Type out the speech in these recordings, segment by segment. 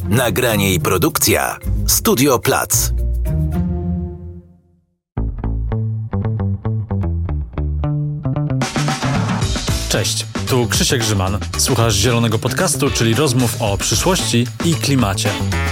Nagranie i produkcja Studio Plac. Cześć, tu Krzysiek Grzyman. Słuchasz Zielonego Podcastu, czyli rozmów o przyszłości i klimacie.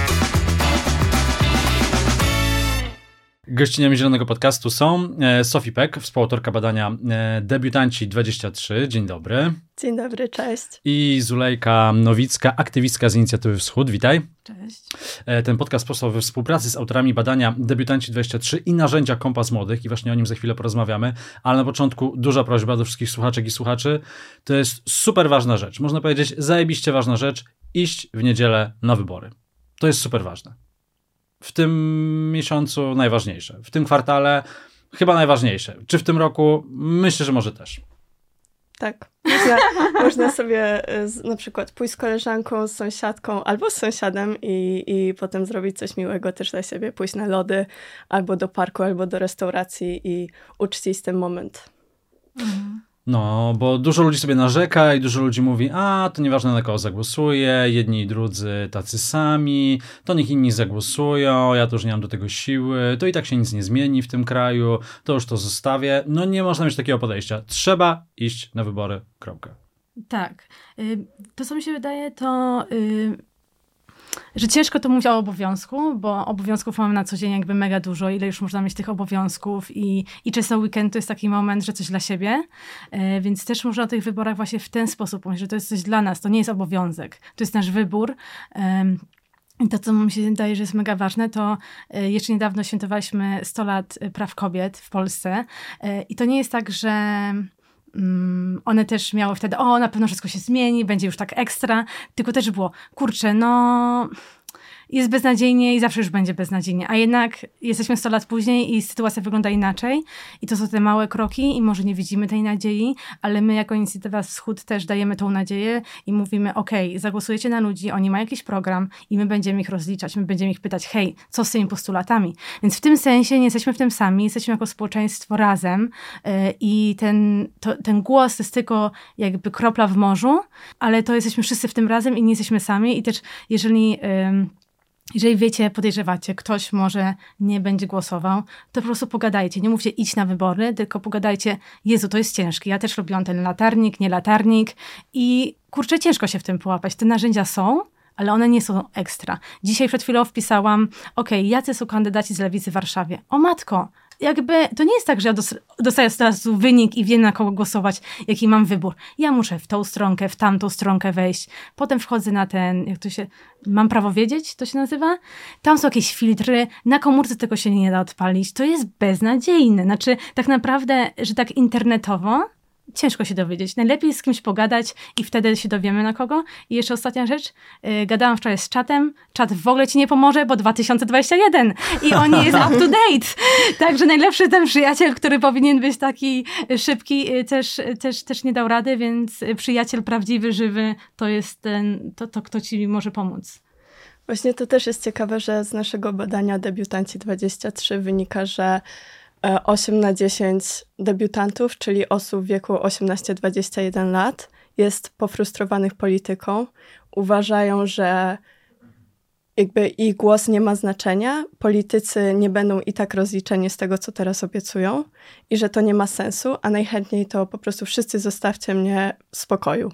Gościniami Zielonego Podcastu są Sophie Peck, współautorka badania Debiutanci 23. Dzień dobry. Dzień dobry, cześć. I Zulejka Nowicka, aktywistka z Inicjatywy Wschód. Witaj. Cześć. Ten podcast powstał we współpracy z autorami badania Debiutanci 23 i narzędzia Kompas Młodych i właśnie o nim za chwilę porozmawiamy, ale na początku duża prośba do wszystkich słuchaczek i słuchaczy. To jest super ważna rzecz, można powiedzieć zajebiście ważna rzecz, iść w niedzielę na wybory. To jest super ważne. W tym miesiącu najważniejsze, w tym kwartale chyba najważniejsze. Czy w tym roku? Myślę, że może też. Tak. Można sobie na przykład pójść z koleżanką, z sąsiadką albo z sąsiadem i potem zrobić coś miłego też dla siebie. Pójść na lody albo do parku, albo do restauracji i uczcić ten moment. No, bo dużo ludzi sobie narzeka i dużo ludzi mówi, to nieważne na kogo zagłosuję, jedni i drudzy tacy sami, to niech inni zagłosują, ja to już nie mam do tego siły, to i tak się nic nie zmieni w tym kraju, to już to zostawię. No nie można mieć takiego podejścia. Trzeba iść na wybory, kropka. Tak. To, co mi się wydaje, to że ciężko to mówić o obowiązku, bo obowiązków mamy na co dzień jakby mega dużo, ile już można mieć tych obowiązków i często weekend to jest taki moment, że coś dla siebie, więc też można o tych wyborach właśnie w ten sposób mówić, że to jest coś dla nas, to nie jest obowiązek, to jest nasz wybór. I to, co mi się wydaje, że jest mega ważne, to jeszcze niedawno świętowaliśmy 100 lat praw kobiet w Polsce i to nie jest tak, że one też miały wtedy, na pewno wszystko się zmieni, będzie już tak ekstra, tylko też było, kurczę, jest beznadziejnie i zawsze już będzie beznadziejnie, a jednak jesteśmy 100 lat później i sytuacja wygląda inaczej i to są te małe kroki i może nie widzimy tej nadziei, ale my jako Inicjatywa Wschód też dajemy tą nadzieję i mówimy, zagłosujecie na ludzi, oni mają jakiś program i my będziemy ich rozliczać, my będziemy ich pytać, hej, co z tymi postulatami? Więc w tym sensie nie jesteśmy w tym sami, jesteśmy jako społeczeństwo razem i ten głos to jest tylko jakby kropla w morzu, ale to jesteśmy wszyscy w tym razem i nie jesteśmy sami i też jeżeli wiecie, podejrzewacie, ktoś może nie będzie głosował, to po prostu pogadajcie. Nie mówcie idź na wybory, tylko pogadajcie, Jezu, to jest ciężkie. Ja też robiłam ten latarnik, nie latarnik i kurczę, ciężko się w tym połapać. Te narzędzia są, ale one nie są ekstra. Dzisiaj przed chwilą wpisałam, jacy są kandydaci z Lewicy w Warszawie? O matko, jakby to nie jest tak, że ja dostaję teraz wynik i wiem, na kogo głosować, jaki mam wybór. Ja muszę w tą stronkę, w tamtą stronkę wejść. Potem wchodzę na mam prawo wiedzieć, to się nazywa? Tam są jakieś filtry, na komórce tego się nie da odpalić. To jest beznadziejne. Znaczy, tak naprawdę, że tak internetowo ciężko się dowiedzieć. Najlepiej z kimś pogadać i wtedy się dowiemy na kogo. I jeszcze ostatnia rzecz. Gadałam wczoraj z czatem. Czat w ogóle ci nie pomoże, bo 2021 i on nie jest up to date. Także najlepszy ten przyjaciel, który powinien być taki szybki, też nie dał rady, więc przyjaciel prawdziwy, żywy to jest to kto ci może pomóc. Właśnie to też jest ciekawe, że z naszego badania Debiutanci 23 wynika, że 8 na 10 debiutantów, czyli osób w wieku 18-21 lat, jest pofrustrowanych polityką. Uważają, że jakby ich głos nie ma znaczenia, politycy nie będą i tak rozliczeni z tego, co teraz obiecują i że to nie ma sensu, a najchętniej to po prostu wszyscy zostawcie mnie w spokoju.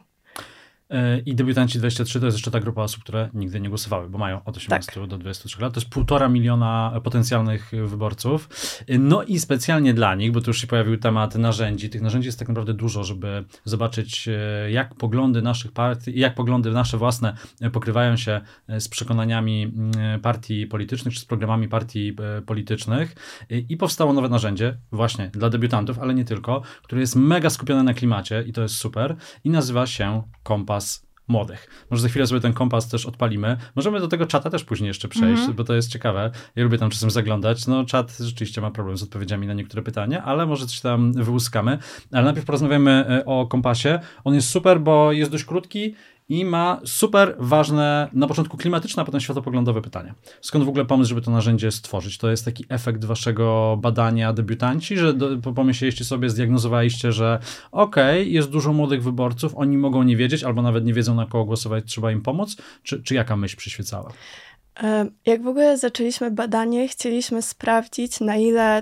I Debiutanci 23 to jest jeszcze ta grupa osób, które nigdy nie głosowały, bo mają od 18 do 23 lat. To jest 1,5 miliona potencjalnych wyborców. No i specjalnie dla nich, bo tu już się pojawił temat narzędzi. Tych narzędzi jest tak naprawdę dużo, żeby zobaczyć, jak poglądy naszych partii, jak poglądy nasze własne pokrywają się z przekonaniami partii politycznych, czy z programami partii politycznych. I powstało nowe narzędzie właśnie dla debiutantów, ale nie tylko, które jest mega skupione na klimacie i to jest super i nazywa się Kompas Młodych. Może za chwilę sobie ten kompas też odpalimy. Możemy do tego czata też później jeszcze przejść, bo to jest ciekawe. Ja lubię tam czasem zaglądać. No czat rzeczywiście ma problem z odpowiedziami na niektóre pytania, ale może coś tam wyłuskamy. Ale najpierw porozmawiamy o kompasie. On jest super, bo jest dość krótki i ma super ważne, na początku klimatyczne, a potem światopoglądowe pytanie. Skąd w ogóle pomysł, żeby to narzędzie stworzyć? To jest taki efekt waszego badania debiutanci, że pomyśleliście sobie, zdiagnozowaliście, że jest dużo młodych wyborców, oni mogą nie wiedzieć, albo nawet nie wiedzą, na kogo głosować, trzeba im pomóc? Czy jaka myśl przyświecała? Jak w ogóle zaczęliśmy badanie, chcieliśmy sprawdzić, na ile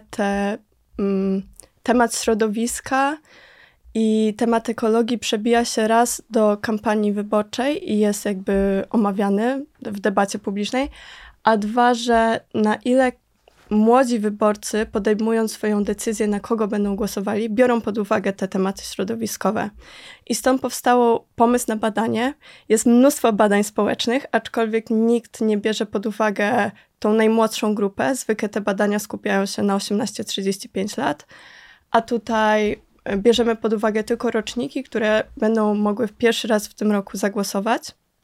temat środowiska i temat ekologii przebija się raz do kampanii wyborczej i jest jakby omawiany w debacie publicznej, a dwa, że na ile młodzi wyborcy, podejmując swoją decyzję, na kogo będą głosowali, biorą pod uwagę te tematy środowiskowe. I stąd powstało pomysł na badanie. Jest mnóstwo badań społecznych, aczkolwiek nikt nie bierze pod uwagę tą najmłodszą grupę. Zwykle te badania skupiają się na 18-35 lat, a tutaj bierzemy pod uwagę tylko roczniki, które będą mogły pierwszy raz w tym roku zagłosować.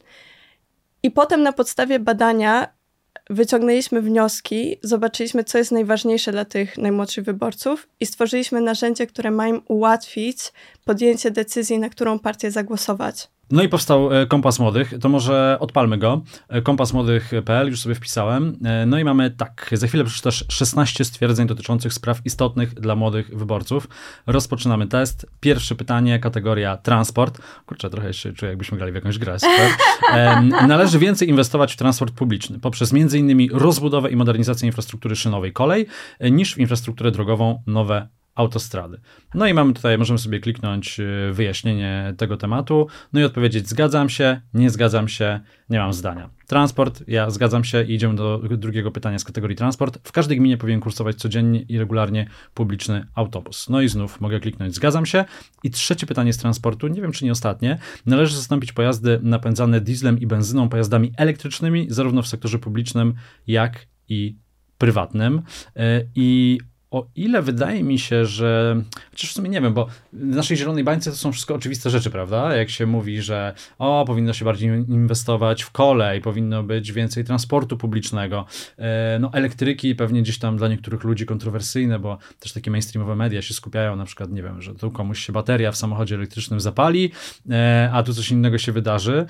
I potem na podstawie badania wyciągnęliśmy wnioski, zobaczyliśmy, co jest najważniejsze dla tych najmłodszych wyborców i stworzyliśmy narzędzie, które ma im ułatwić podjęcie decyzji, na którą partię zagłosować. No i powstał Kompas Młodych, to może odpalmy go. kompasmłodych.pl, już sobie wpisałem. No i mamy tak, za chwilę przeczytasz 16 stwierdzeń dotyczących spraw istotnych dla młodych wyborców. Rozpoczynamy test. Pierwsze pytanie, kategoria transport. Kurczę, trochę się czuję, jakbyśmy grali w jakąś grę. Super. Należy więcej inwestować w transport publiczny poprzez m.in. rozbudowę i modernizację infrastruktury szynowej kolej niż w infrastrukturę drogową, nowe autostrady. No i mamy tutaj, możemy sobie kliknąć wyjaśnienie tego tematu, no i odpowiedzieć zgadzam się, nie zgadzam się, nie mam zdania. Transport, ja zgadzam się i idziemy do drugiego pytania z kategorii transport. W każdej gminie powinien kursować codziennie i regularnie publiczny autobus. No i znów mogę kliknąć zgadzam się. I trzecie pytanie z transportu, nie wiem czy nie ostatnie, należy zastąpić pojazdy napędzane dieslem i benzyną pojazdami elektrycznymi, zarówno w sektorze publicznym, jak i prywatnym. I o ile wydaje mi się, że... Chociaż w sumie nie wiem, bo w naszej zielonej bańce to są wszystko oczywiste rzeczy, prawda? Jak się mówi, że powinno się bardziej inwestować w kolej, powinno być więcej transportu publicznego. No elektryki pewnie gdzieś tam dla niektórych ludzi kontrowersyjne, bo też takie mainstreamowe media się skupiają, na przykład, nie wiem, że tu komuś się bateria w samochodzie elektrycznym zapali, a tu coś innego się wydarzy.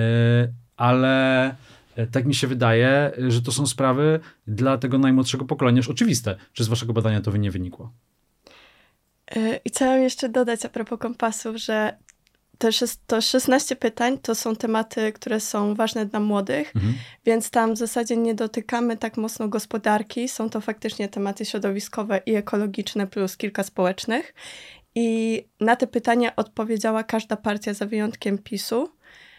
Ale... Tak mi się wydaje, że to są sprawy dla tego najmłodszego pokolenia już oczywiste. Czy z waszego badania to nie wynikło? I chciałam jeszcze dodać a propos kompasów, że to 16 pytań to są tematy, które są ważne dla młodych, więc tam w zasadzie nie dotykamy tak mocno gospodarki. Są to faktycznie tematy środowiskowe i ekologiczne plus kilka społecznych. I na te pytania odpowiedziała każda partia za wyjątkiem PiS-u.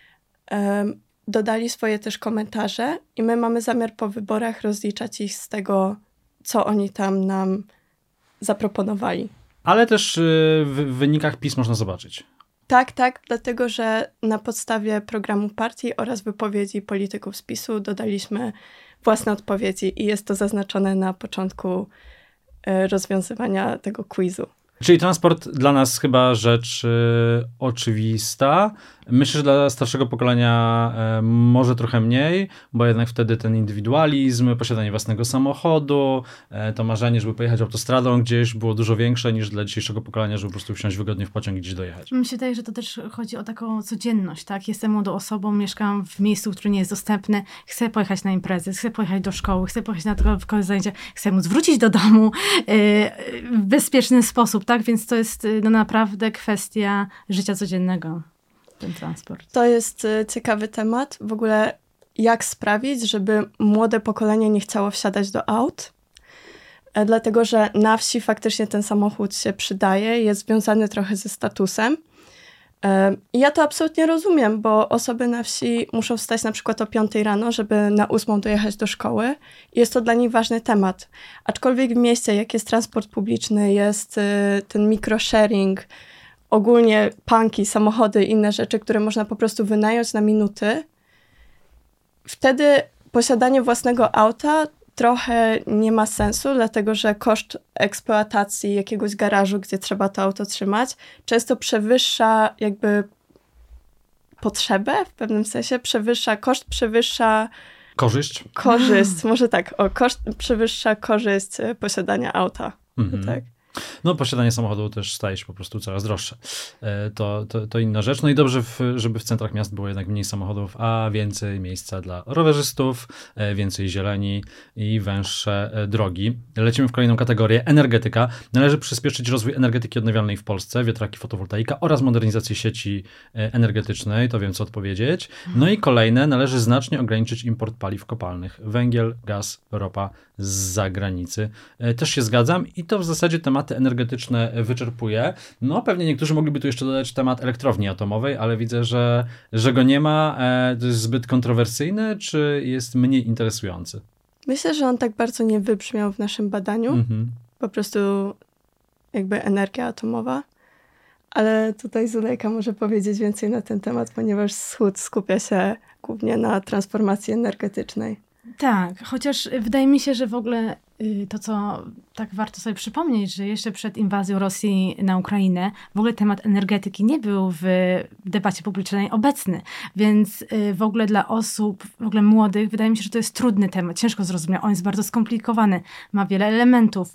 Dodali swoje też komentarze i my mamy zamiar po wyborach rozliczać ich z tego, co oni tam nam zaproponowali. Ale też w wynikach PiS można zobaczyć. Tak, dlatego że na podstawie programu partii oraz wypowiedzi polityków z PiS-u dodaliśmy własne odpowiedzi i jest to zaznaczone na początku rozwiązywania tego quizu. Czyli transport dla nas chyba rzecz oczywista. Myślę, że dla starszego pokolenia może trochę mniej, bo jednak wtedy ten indywidualizm, posiadanie własnego samochodu, to marzenie, żeby pojechać autostradą gdzieś było dużo większe niż dla dzisiejszego pokolenia, żeby po prostu wsiąść wygodnie w pociąg i gdzieś dojechać. Mi się wydaje, że to też chodzi o taką codzienność, tak? Jestem młodą osobą, mieszkam w miejscu, które nie jest dostępne, chcę pojechać na imprezy, chcę pojechać do szkoły, chcę pojechać na dodatkowe zajęcia, chcę móc wrócić do domu w bezpieczny sposób, tak? Więc to jest naprawdę kwestia życia codziennego, ten transport. To jest ciekawy temat. W ogóle jak sprawić, żeby młode pokolenie nie chciało wsiadać do aut. Dlatego, że na wsi faktycznie ten samochód się przydaje, jest związany trochę ze statusem. I ja to absolutnie rozumiem, bo osoby na wsi muszą wstać na przykład o 5 rano, żeby na 8 dojechać do szkoły. I jest to dla nich ważny temat. Aczkolwiek w mieście, jak jest transport publiczny, jest ten microsharing, ogólnie punki, samochody, inne rzeczy, które można po prostu wynająć na minuty, wtedy posiadanie własnego auta trochę nie ma sensu, dlatego że koszt eksploatacji jakiegoś garażu, gdzie trzeba to auto trzymać, często przewyższa jakby potrzebę w pewnym sensie, koszt przewyższa korzyść, może tak, koszt przewyższa korzyść posiadania auta. Tak. No, posiadanie samochodu też staje się po prostu coraz droższe. To inna rzecz. No i dobrze, żeby w centrach miast było jednak mniej samochodów, a więcej miejsca dla rowerzystów, więcej zieleni i węższe drogi. Lecimy w kolejną kategorię. Energetyka. Należy przyspieszyć rozwój energetyki odnawialnej w Polsce, wiatraki, fotowoltaika oraz modernizację sieci energetycznej. To wiem, co odpowiedzieć. No i kolejne. Należy znacznie ograniczyć import paliw kopalnych. Węgiel, gaz, ropa z zagranicy. Też się zgadzam i to w zasadzie tematy energetyczne wyczerpuje. No pewnie niektórzy mogliby tu jeszcze dodać temat elektrowni atomowej, ale widzę, że go nie ma. To jest zbyt kontrowersyjny, czy jest mniej interesujący? Myślę, że on tak bardzo nie wybrzmiał w naszym badaniu. Po prostu jakby energia atomowa. Ale tutaj Zulejka może powiedzieć więcej na ten temat, ponieważ Wschód skupia się głównie na transformacji energetycznej. Tak, chociaż wydaje mi się, że w ogóle to, co tak warto sobie przypomnieć, że jeszcze przed inwazją Rosji na Ukrainę w ogóle temat energetyki nie był w debacie publicznej obecny. Więc w ogóle dla osób, w ogóle młodych, wydaje mi się, że to jest trudny temat, ciężko zrozumieć. On jest bardzo skomplikowany, ma wiele elementów.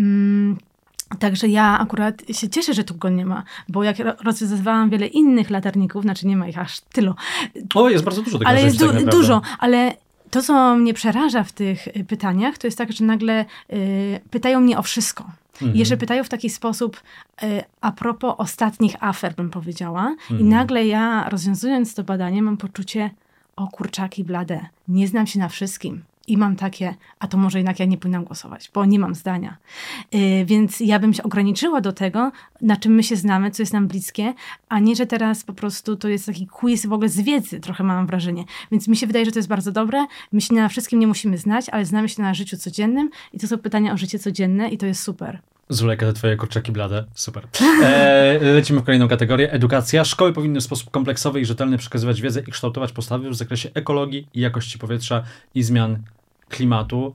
Także ja akurat się cieszę, że tu go nie ma, bo jak rozwiązywałam wiele innych latarników, znaczy nie ma ich aż tylu. O, jest bardzo dużo tego. Ale jest dużo, ale to, co mnie przeraża w tych pytaniach, to jest tak, że nagle pytają mnie o wszystko. I jeszcze pytają w taki sposób a propos ostatnich afer, bym powiedziała. I nagle ja, rozwiązując to badanie, mam poczucie, o kurczaki blade, nie znam się na wszystkim. I mam takie, a to może jednak ja nie powinnam głosować, bo nie mam zdania. Więc ja bym się ograniczyła do tego, na czym my się znamy, co jest nam bliskie, a nie, że teraz po prostu to jest taki quiz w ogóle z wiedzy, trochę mam wrażenie. Więc mi się wydaje, że to jest bardzo dobre. My się na wszystkim nie musimy znać, ale znamy się na życiu codziennym i to są pytania o życie codzienne i to jest super. Zulejka, te twoje kurczaki blade. Super. Lecimy w kolejną kategorię. Edukacja. Szkoły powinny w sposób kompleksowy i rzetelny przekazywać wiedzę i kształtować postawy w zakresie ekologii i jakości powietrza i zmian klimatu.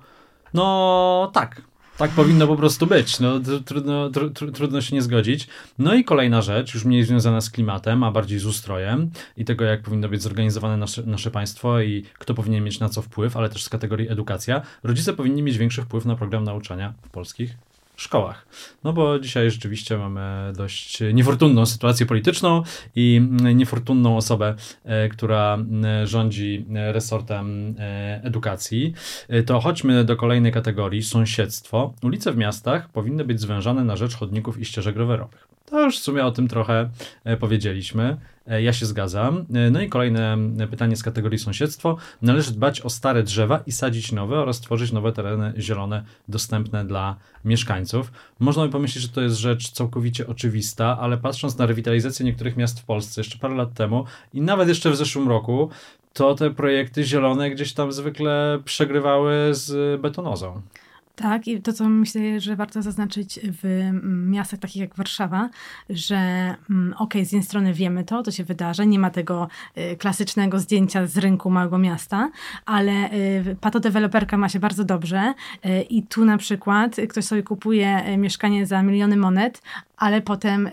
No tak. Tak powinno po prostu być. No, trudno się nie zgodzić. No i kolejna rzecz, już mniej związana z klimatem, a bardziej z ustrojem i tego, jak powinno być zorganizowane nasze państwo i kto powinien mieć na co wpływ, ale też z kategorii edukacja. Rodzice powinni mieć większy wpływ na program nauczania w polskich szkołach. No bo dzisiaj rzeczywiście mamy dość niefortunną sytuację polityczną i niefortunną osobę, która rządzi resortem edukacji. To chodźmy do kolejnej kategorii, sąsiedztwo. Ulice w miastach powinny być zwężane na rzecz chodników i ścieżek rowerowych. To już w sumie o tym trochę powiedzieliśmy. Ja się zgadzam. No i kolejne pytanie z kategorii sąsiedztwo. Należy dbać o stare drzewa i sadzić nowe oraz tworzyć nowe tereny zielone dostępne dla mieszkańców. Można by pomyśleć, że to jest rzecz całkowicie oczywista, ale patrząc na rewitalizację niektórych miast w Polsce jeszcze parę lat temu i nawet jeszcze w zeszłym roku, to te projekty zielone gdzieś tam zwykle przegrywały z betonozą. Tak, i to, co myślę, że warto zaznaczyć w miastach takich jak Warszawa, że okej, z jednej strony wiemy to się wydarza, nie ma tego klasycznego zdjęcia z rynku małego miasta, ale patodeweloperka ma się bardzo dobrze i tu na przykład ktoś sobie kupuje mieszkanie za miliony monet, ale potem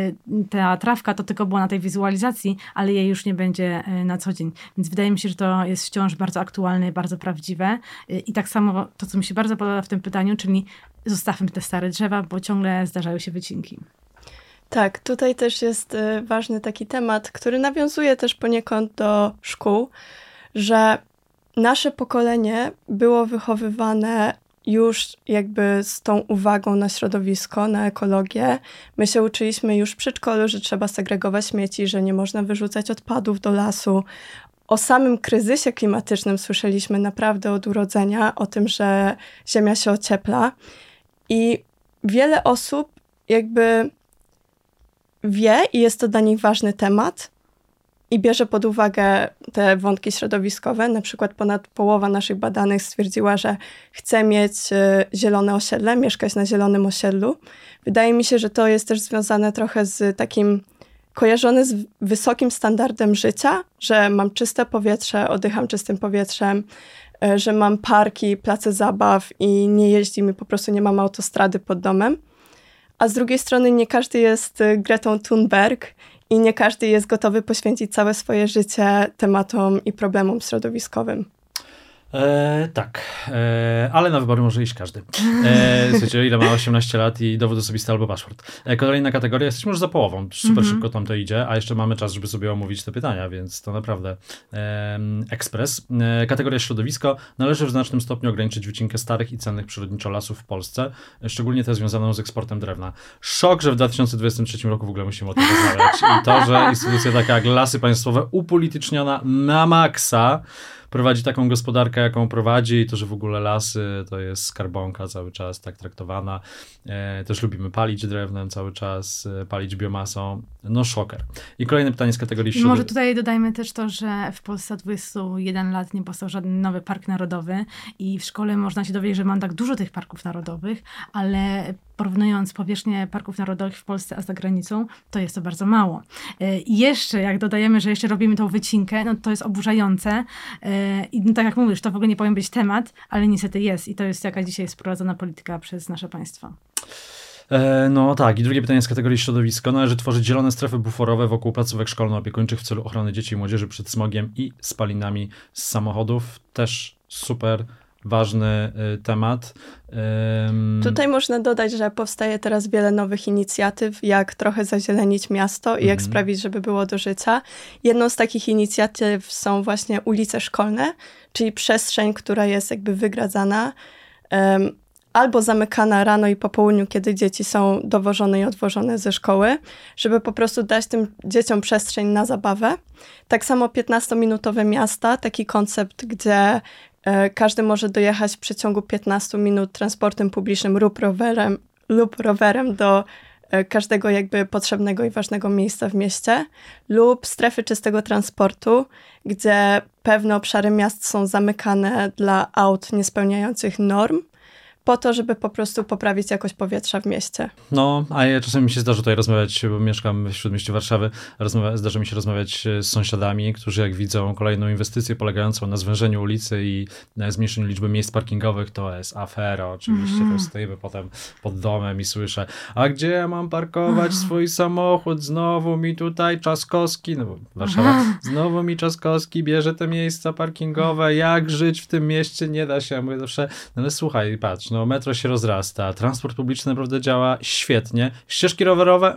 ta trawka to tylko była na tej wizualizacji, ale jej już nie będzie na co dzień. Więc wydaje mi się, że to jest wciąż bardzo aktualne, bardzo prawdziwe. I tak samo to, co mi się bardzo podoba w tym pytaniu, czyli zostawmy te stare drzewa, bo ciągle zdarzają się wycinki. Tak, tutaj też jest ważny taki temat, który nawiązuje też poniekąd do szkół, że nasze pokolenie było wychowywane już jakby z tą uwagą na środowisko, na ekologię. My się uczyliśmy już w przedszkolu, że trzeba segregować śmieci, że nie można wyrzucać odpadów do lasu. O samym kryzysie klimatycznym słyszeliśmy naprawdę od urodzenia, o tym, że Ziemia się ociepla. I wiele osób jakby wie i jest to dla nich ważny temat i bierze pod uwagę te wątki środowiskowe. Na przykład ponad połowa naszych badanych stwierdziła, że chce mieć zielone osiedle, mieszkać na zielonym osiedlu. Wydaje mi się, że to jest też związane trochę z takim kojarzone z wysokim standardem życia, że mam czyste powietrze, oddycham czystym powietrzem, że mam parki, place zabaw i nie jeździ mi, po prostu nie mam autostrady pod domem. A z drugiej strony nie każdy jest Gretą Thunberg i nie każdy jest gotowy poświęcić całe swoje życie tematom i problemom środowiskowym. Tak, ale na wybory może iść każdy. Słuchajcie, o ile ma 18 lat i dowód osobisty albo paszport. Kolejna kategoria, jesteśmy już za połową, super szybko tam to idzie, a jeszcze mamy czas, żeby sobie omówić te pytania, więc to naprawdę ekspres. Kategoria środowisko. Należy w znacznym stopniu ograniczyć wycinkę starych i cennych przyrodniczo lasów w Polsce, szczególnie tę związaną z eksportem drewna. Szok, że w 2023 roku w ogóle musimy o tym rozmawiać. I to, że instytucja taka jak Lasy Państwowe, upolityczniona na maksa, prowadzi taką gospodarkę, jaką prowadzi i to, że w ogóle lasy to jest skarbonka cały czas tak traktowana. Też lubimy palić drewnem cały czas, palić biomasą. No szoker. I kolejne pytanie z kategorii środowiska. Może tutaj dodajmy też to, że w Polsce od 21 lat nie powstał żaden nowy park narodowy i w szkole można się dowiedzieć, że mam tak dużo tych parków narodowych, ale porównując powierzchnię parków narodowych w Polsce a za granicą, to jest to bardzo mało. I jeszcze, jak dodajemy, że jeszcze robimy tą wycinkę, no to jest oburzające. I no, tak jak mówisz, to w ogóle nie powinien być temat, ale niestety jest. I to jest jaka dzisiaj jest prowadzona polityka przez nasze państwo. No tak, i drugie pytanie z kategorii środowisko. Należy tworzyć zielone strefy buforowe wokół placówek szkolno-opiekuńczych w celu ochrony dzieci i młodzieży przed smogiem i spalinami z samochodów. Też super ważny temat. Tutaj można dodać, że powstaje teraz wiele nowych inicjatyw, jak trochę zazielenić miasto i jak sprawić, żeby było do życia. Jedną z takich inicjatyw są właśnie ulice szkolne, czyli przestrzeń, która jest jakby wygradzana, albo zamykana rano i po południu, kiedy dzieci są dowożone i odwożone ze szkoły, żeby po prostu dać tym dzieciom przestrzeń na zabawę. Tak samo 15-minutowe miasta, taki koncept, gdzie każdy może dojechać w przeciągu 15 minut transportem publicznym lub rowerem do każdego jakby potrzebnego i ważnego miejsca w mieście, lub strefy czystego transportu, gdzie pewne obszary miast są zamykane dla aut niespełniających norm, po to, żeby po prostu poprawić jakość powietrza w mieście. No, a ja czasami mi się zdarza tutaj rozmawiać, bo mieszkam w śródmieściu Warszawy, zdarza mi się rozmawiać z sąsiadami, którzy jak widzą kolejną inwestycję polegającą na zwężeniu ulicy i na zmniejszeniu liczby miejsc parkingowych, to jest afera oczywiście, to stoimy potem pod domem i słyszę, a gdzie ja mam parkować swój samochód? Znowu mi tutaj Trzaskowski, no bo Warszawa, znowu mi Trzaskowski bierze te miejsca parkingowe, jak żyć w tym mieście? Nie da się, ja mówię zawsze, no ale słuchaj, patrz, no metro się rozrasta, transport publiczny naprawdę działa świetnie, ścieżki rowerowe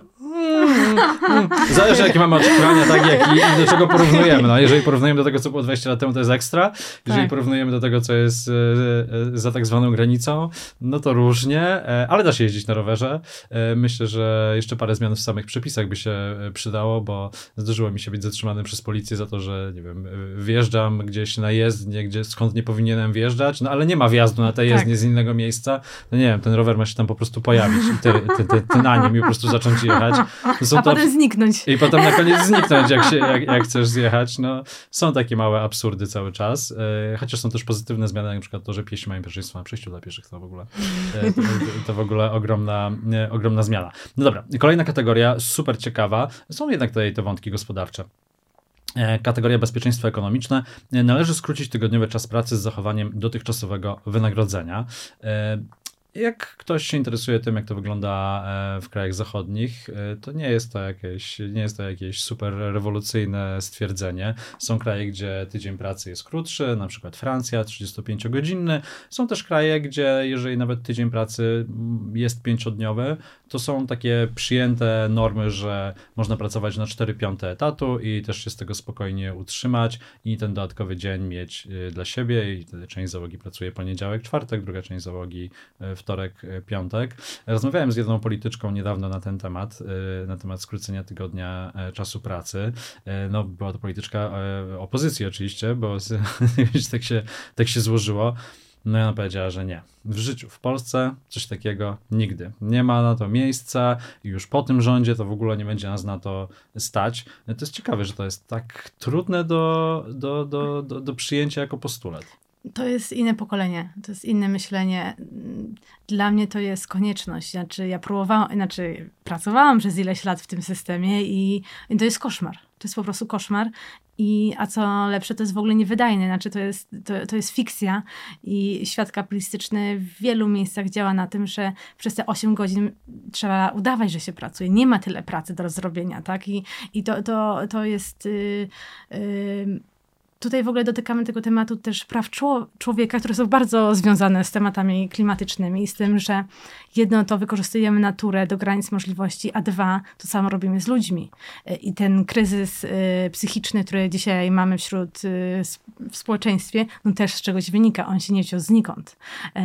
zależy jakie mamy oczekiwania, tak, i do czego porównujemy. No, jeżeli porównujemy do tego, co było 20 lat temu, to jest ekstra. Jeżeli porównujemy do tego, co jest za tak zwaną granicą, no to różnie, ale da się jeździć na rowerze. Myślę, że jeszcze parę zmian w samych przepisach by się przydało, bo zdarzyło mi się być zatrzymany przez policję za to, że nie wiem, wjeżdżam gdzieś na jezdnię, skąd nie powinienem wjeżdżać, no ale nie ma wjazdu na tę jezdnię z innego miejsca. No nie wiem, ten rower ma się tam po prostu pojawić i ty na nim i po prostu zacząć jechać. A potem zniknąć. I potem na koniec zniknąć, jak chcesz zjechać. No, są takie małe absurdy cały czas. Chociaż są też pozytywne zmiany, jak na przykład to, że piesi mają pierwszeństwo na przejściu dla pieszych. To w ogóle ogromna zmiana. No dobra, kolejna kategoria, super ciekawa. Są jednak tutaj te wątki gospodarcze. Kategoria bezpieczeństwo ekonomiczne. Należy skrócić tygodniowy czas pracy z zachowaniem dotychczasowego wynagrodzenia. Jak ktoś się interesuje tym, jak to wygląda w krajach zachodnich, to nie jest to jakieś super rewolucyjne stwierdzenie. Są kraje, gdzie tydzień pracy jest krótszy, na przykład Francja, 35-godzinny. Są też kraje, gdzie jeżeli nawet tydzień pracy jest 5-dniowy, to są takie przyjęte normy, że można pracować na 4/5 etatu i też się z tego spokojnie utrzymać i ten dodatkowy dzień mieć dla siebie i wtedy część załogi pracuje poniedziałek, czwartek, druga część załogi wtorek, piątek. Rozmawiałem z jedną polityczką niedawno na ten temat, na temat skrócenia tygodnia czasu pracy. No, była to polityczka opozycji oczywiście, bo tak się złożyło. No i ona powiedziała, że nie. W życiu, w Polsce coś takiego nigdy. Nie ma na to miejsca i już po tym rządzie to w ogóle nie będzie nas na to stać. No to jest ciekawe, że to jest tak trudne do przyjęcia jako postulat. To jest inne pokolenie, to jest inne myślenie. Dla mnie to jest konieczność. Pracowałam przez ileś lat w tym systemie i to jest koszmar. To jest po prostu koszmar. A co lepsze, to jest w ogóle niewydajne. To jest fikcja i świat kapitalistyczny w wielu miejscach działa na tym, że przez te 8 godzin trzeba udawać, że się pracuje. Nie ma tyle pracy do zrobienia, tak? I to jest... tutaj w ogóle dotykamy tego tematu też praw człowieka, które są bardzo związane z tematami klimatycznymi i z tym, że jedno to wykorzystujemy naturę do granic możliwości, a dwa to samo robimy z ludźmi. I ten kryzys psychiczny, który dzisiaj mamy w społeczeństwie, no też z czegoś wynika. On się nie wziął znikąd.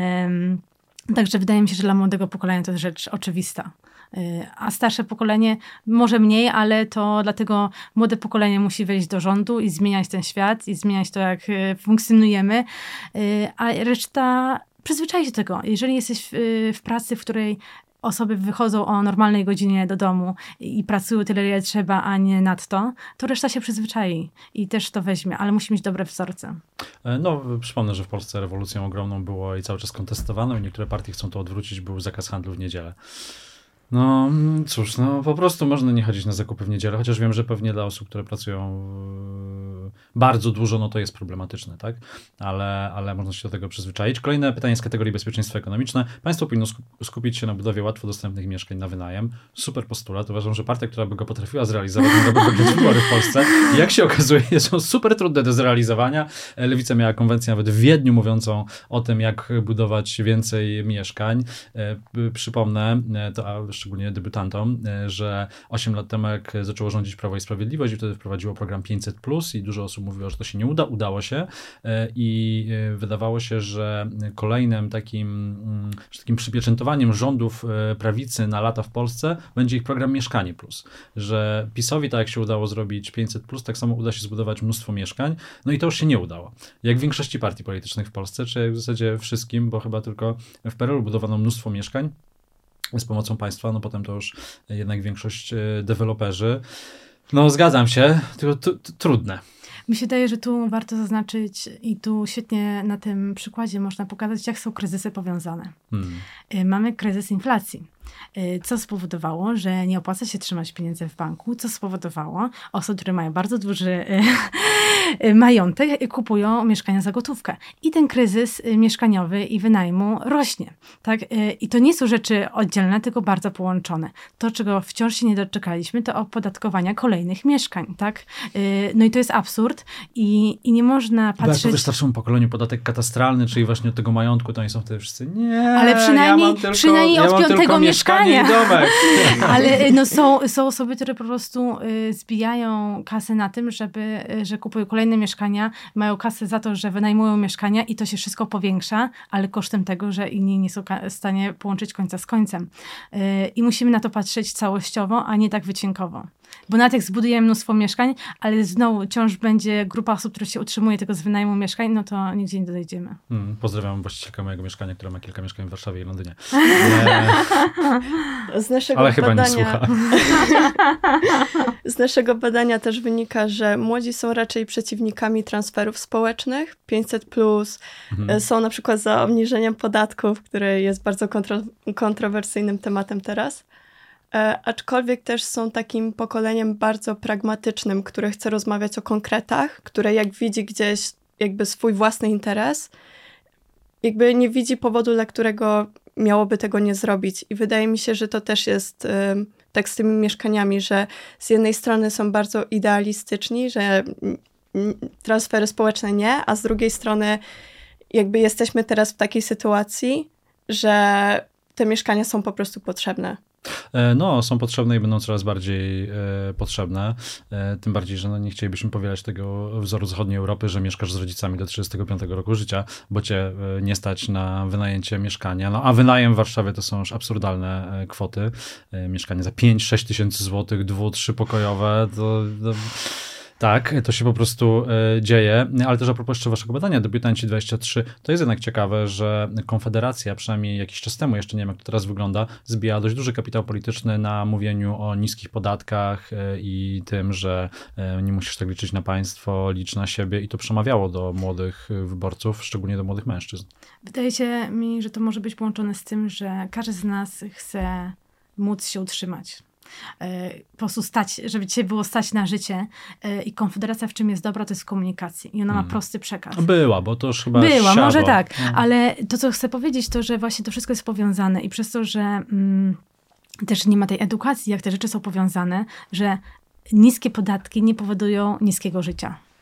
Także wydaje mi się, że dla młodego pokolenia to jest rzecz oczywista. A starsze pokolenie może mniej, ale to dlatego młode pokolenie musi wejść do rządu i zmieniać ten świat i zmieniać to, jak funkcjonujemy, a reszta przyzwyczai się do tego. Jeżeli jesteś w pracy, w której osoby wychodzą o normalnej godzinie do domu i pracują tyle, ile trzeba, a nie nadto, to reszta się przyzwyczai i też to weźmie, ale musi mieć dobre wzorce. No, przypomnę, że w Polsce rewolucją ogromną było i cały czas kontestowano i niektóre partie chcą to odwrócić, był zakaz handlu w niedzielę. No cóż, no po prostu można nie chodzić na zakupy w niedzielę, chociaż wiem, że pewnie dla osób, które pracują bardzo dużo, no to jest problematyczne, tak? Ale można się do tego przyzwyczaić. Kolejne pytanie z kategorii bezpieczeństwo ekonomiczne. Państwo powinno skupić się na budowie łatwo dostępnych mieszkań na wynajem. Super postulat. Uważam, że partia, która by go potrafiła zrealizować, mogłaby wygrać wybory w Polsce. I jak się okazuje, są super trudne do zrealizowania. Lewica miała konwencję nawet w Wiedniu mówiącą o tym, jak budować więcej mieszkań. Przypomnę, to szczególnie debiutantom, że 8 lat temu, jak zaczęło rządzić Prawo i Sprawiedliwość, i wtedy wprowadziło program 500+, i dużo osób mówiło, że to się nie uda. Udało się i wydawało się, że kolejnym takim przypieczętowaniem rządów prawicy na lata w Polsce będzie ich program Mieszkanie Plus. Że PiS-owi, tak jak się udało zrobić 500+, tak samo uda się zbudować mnóstwo mieszkań. No i to już się nie udało. Jak w większości partii politycznych w Polsce, czy w zasadzie wszystkim, bo chyba tylko w PRL-u budowano mnóstwo mieszkań z pomocą państwa, no potem to już jednak większość deweloperzy. No zgadzam się, tylko trudne. Mi się wydaje, że tu warto zaznaczyć i tu świetnie na tym przykładzie można pokazać, jak są kryzysy powiązane. Mamy kryzys inflacji, co spowodowało, że nie opłaca się trzymać pieniędzy w banku, co spowodowało osoby, które mają bardzo duży majątek, kupują mieszkania za gotówkę. I ten kryzys mieszkaniowy i wynajmu rośnie. Tak? I to nie są rzeczy oddzielne, tylko bardzo połączone. To, czego wciąż się nie doczekaliśmy, to opodatkowania kolejnych mieszkań. Tak? No i to jest absurd i nie można patrzeć... Jak starszemu pokoleniu podatek katastralny, czyli właśnie od tego majątku, to oni są wtedy wszyscy, nie, ale przynajmniej od piątego mieszkania. Domek. Ale no, są osoby, które po prostu zbijają kasę na tym, że kupują kolejne mieszkania, mają kasę za to, że wynajmują mieszkania i to się wszystko powiększa, ale kosztem tego, że inni nie są w stanie połączyć końca z końcem. I musimy na to patrzeć całościowo, a nie tak wycinkowo. Bo na tych zbudujemy mnóstwo mieszkań, ale znowu wciąż będzie grupa osób, która się utrzymuje tego z wynajmu mieszkań, no to nigdzie nie dojdziemy. Pozdrawiam właścicielkę mojego mieszkania, która ma kilka mieszkań w Warszawie i Londynie. Ale chyba nie słucha. Z naszego badania też wynika, że młodzi są raczej przeciwnikami transferów społecznych. 500+, są na przykład za obniżeniem podatków, które jest bardzo kontrowersyjnym tematem teraz. Aczkolwiek też są takim pokoleniem bardzo pragmatycznym, które chce rozmawiać o konkretach, które jak widzi gdzieś jakby swój własny interes, jakby nie widzi powodu, dla którego miałoby tego nie zrobić. I wydaje mi się, że to też jest tak z tymi mieszkaniami, że z jednej strony są bardzo idealistyczni, że transfery społeczne nie, a z drugiej strony jakby jesteśmy teraz w takiej sytuacji, że te mieszkania są po prostu potrzebne. No, są potrzebne i będą coraz bardziej potrzebne. Tym bardziej, że nie chcielibyśmy powielać tego wzoru zachodniej Europy, że mieszkasz z rodzicami do 35 roku życia, bo cię nie stać na wynajęcie mieszkania. No, a wynajem w Warszawie to są już absurdalne kwoty. Mieszkanie za 5-6 tysięcy złotych, 2-3 pokojowe, to tak, to się po prostu dzieje, ale też a propos jeszcze waszego badania, debiutanci 23, to jest jednak ciekawe, że Konfederacja, przynajmniej jakiś czas temu, jeszcze nie wiem jak to teraz wygląda, zbija dość duży kapitał polityczny na mówieniu o niskich podatkach i tym, że nie musisz tak liczyć na państwo, licz na siebie i to przemawiało do młodych wyborców, szczególnie do młodych mężczyzn. Wydaje się mi, że to może być połączone z tym, że każdy z nas chce móc się utrzymać. Po prostu żeby cię było stać na życie i Konfederacja w czym jest dobra, to jest w komunikacji i ona ma prosty przekaz. Była, bo to już chyba Była, siadło. może tak, ale to co chcę powiedzieć to, że właśnie to wszystko jest powiązane i przez to, że też nie ma tej edukacji, jak te rzeczy są powiązane, że niskie podatki nie powodują niskiego życia.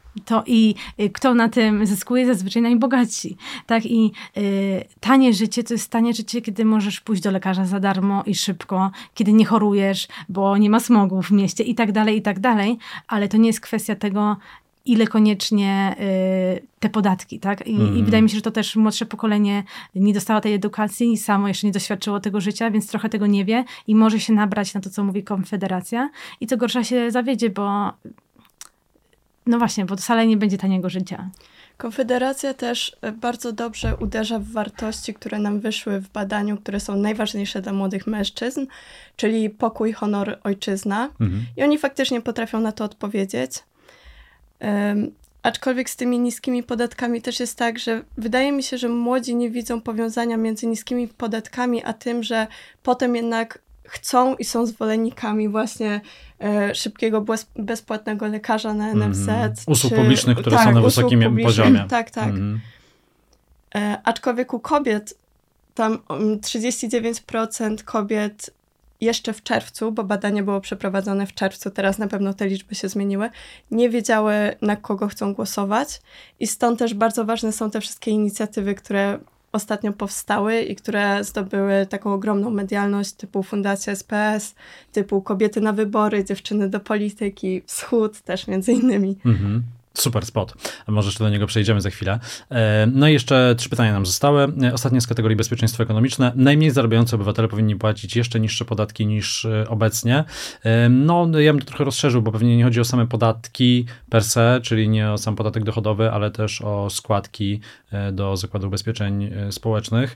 To i kto na tym zyskuje? Zazwyczaj najbogatsi. Tak? I tanie życie to jest tanie życie, kiedy możesz pójść do lekarza za darmo i szybko, kiedy nie chorujesz, bo nie ma smogu w mieście i tak dalej, ale to nie jest kwestia tego, ile koniecznie te podatki, tak? I wydaje mi się, że to też młodsze pokolenie nie dostało tej edukacji i samo jeszcze nie doświadczyło tego życia, więc trochę tego nie wie i może się nabrać na to, co mówi Konfederacja i co gorsza się zawiedzie, bo no właśnie, bo to wcale nie będzie taniego życia. Konfederacja też bardzo dobrze uderza w wartości, które nam wyszły w badaniu, które są najważniejsze dla młodych mężczyzn, czyli pokój, honor, ojczyzna. I oni faktycznie potrafią na to odpowiedzieć. Aczkolwiek z tymi niskimi podatkami też jest tak, że wydaje mi się, że młodzi nie widzą powiązania między niskimi podatkami, a tym, że potem jednak chcą i są zwolennikami właśnie szybkiego, bezpłatnego lekarza na NFZ. Usług publicznych, które są na wysokim poziomie. Tak. Aczkolwiek u kobiet tam 39% kobiet jeszcze w czerwcu, bo badanie było przeprowadzone w czerwcu, teraz na pewno te liczby się zmieniły, nie wiedziały, na kogo chcą głosować i stąd też bardzo ważne są te wszystkie inicjatywy, które ostatnio powstały i które zdobyły taką ogromną medialność, typu Fundacja SPS, typu Kobiety na wybory, Dziewczyny do polityki, Wschód też między innymi. Super spot. Może jeszcze do niego przejdziemy za chwilę. No i jeszcze 3 pytania nam zostały. Ostatnie z kategorii bezpieczeństwo ekonomiczne. Najmniej zarabiający obywatele powinni płacić jeszcze niższe podatki niż obecnie. No, ja bym to trochę rozszerzył, bo pewnie nie chodzi o same podatki per se, czyli nie o sam podatek dochodowy, ale też o składki do Zakładu Ubezpieczeń Społecznych.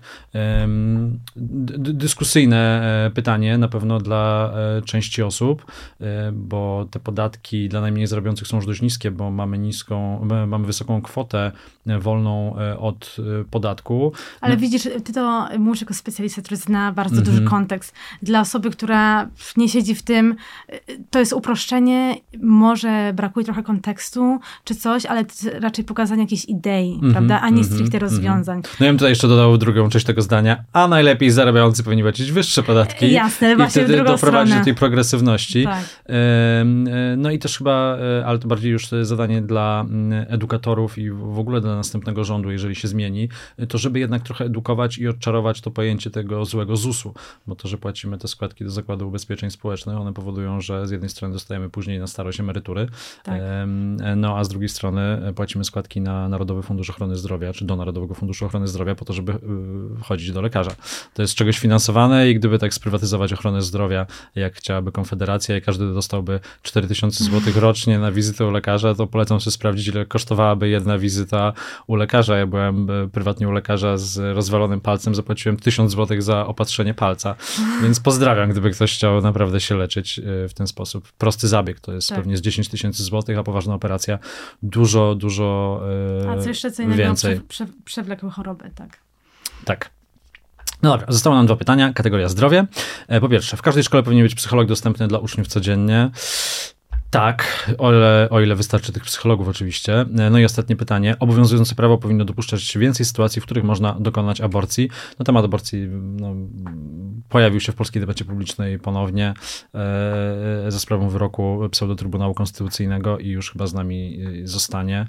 Dyskusyjne pytanie na pewno dla części osób, bo te podatki dla najmniej zarabiających są już dość niskie, bo mamy wysoką kwotę wolną od podatku. Ale widzisz, ty to mówisz jako specjalista, który zna bardzo duży kontekst. Dla osoby, która nie siedzi w tym, to jest uproszczenie, może brakuje trochę kontekstu czy coś, ale to raczej pokazanie jakiejś idei, prawda, a nie stricte rozwiązań. No ja bym tutaj jeszcze dodał drugą część tego zdania, a najlepiej zarabiający powinni płacić wyższe podatki. Jasne, właśnie w drugą stronę. I wtedy doprowadzi do tej progresywności. Tak. No i też chyba, ale to bardziej już zadanie dla edukatorów i w ogóle dla następnego rządu, jeżeli się zmieni, to żeby jednak trochę edukować i odczarować to pojęcie tego złego ZUS-u, bo to, że płacimy te składki do Zakładu Ubezpieczeń Społecznych, one powodują, że z jednej strony dostajemy później na starość emerytury, tak. No a z drugiej strony płacimy składki na Narodowy Fundusz Ochrony Zdrowia, czy do Narodowego Funduszu Ochrony Zdrowia po to, żeby chodzić do lekarza. To jest z czegoś finansowane i gdyby tak sprywatyzować ochronę zdrowia, jak chciałaby Konfederacja i każdy dostałby 4000 zł rocznie na wizytę u lekarza, to polecam sobie sprawdzić, ile kosztowałaby jedna wizyta u lekarza. Ja byłem prywatnie u lekarza z rozwalonym palcem, zapłaciłem 1000 zł za opatrzenie palca, więc pozdrawiam, gdyby ktoś chciał naprawdę się leczyć w ten sposób. Prosty zabieg to jest pewnie z 10 000 złotych, a poważna operacja dużo a co jeszcze co innego więcej. Przewlekłe choroby, tak. Tak. No dobra, zostało nam 2 pytania. Kategoria zdrowie. Po pierwsze, w każdej szkole powinien być psycholog dostępny dla uczniów codziennie. Tak, o ile wystarczy tych psychologów oczywiście. No i ostatnie pytanie. Obowiązujące prawo powinno dopuszczać więcej sytuacji, w których można dokonać aborcji. No, temat aborcji pojawił się w polskiej debacie publicznej ponownie za sprawą wyroku pseudo-Trybunału Konstytucyjnego i już chyba z nami zostanie.